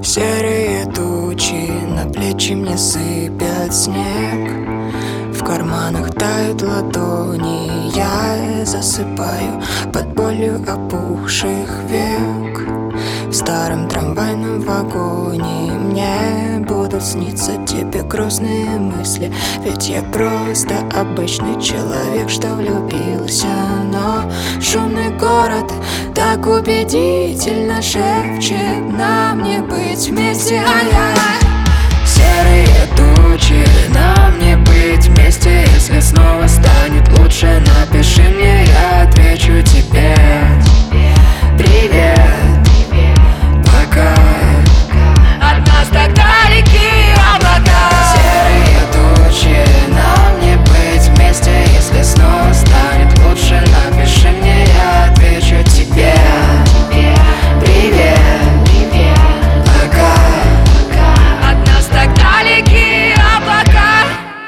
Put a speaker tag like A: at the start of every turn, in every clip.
A: Серые тучи на плечи мне сыпят снег, в карманах тают ладони, я засыпаю под болью опухших век. В старом трамвайном вагоне мне будут сниться тебе грустные мысли, ведь я просто обычный человек, что влюбился. Но шумный город так убедительно шепчет нам не быть вместе. Ай-яй-яй. Серые тучи, нам не быть вместе. Если снова станет лучше, напиши мне, я отвечу тебе. Привет, пока. От нас так далеки облака. Серые тучи, нам не быть вместе. Если снова станет лучше, напиши мне, я отвечу тебе. Привет, пока. От нас так далеки облака.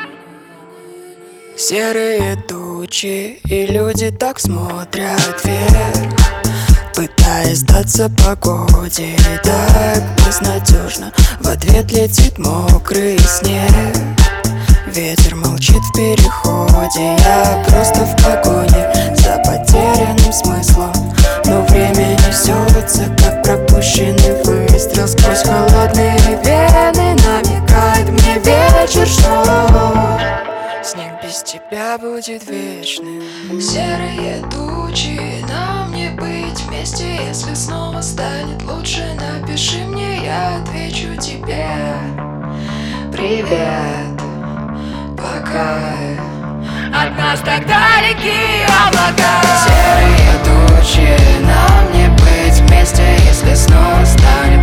A: Серые тучи, и люди так смотрят вверх, пытаясь сдаться погоде. Так безнадежно в ответ летит мокрый снег. Ветер молчит в переходе, я просто в погоне за потерянным смыслом. Но время несется, как пропущенный выстрел. Сквозь холодные вены намекает мне вечер, что снег без тебя будет вечным. Серые тучи, нам не быть вместе. Если снова станет лучше, напиши мне, я отвечу тебе. Привет, пока. От нас так далеки облака. Серые тучи, нам не быть вместе. Если снова станет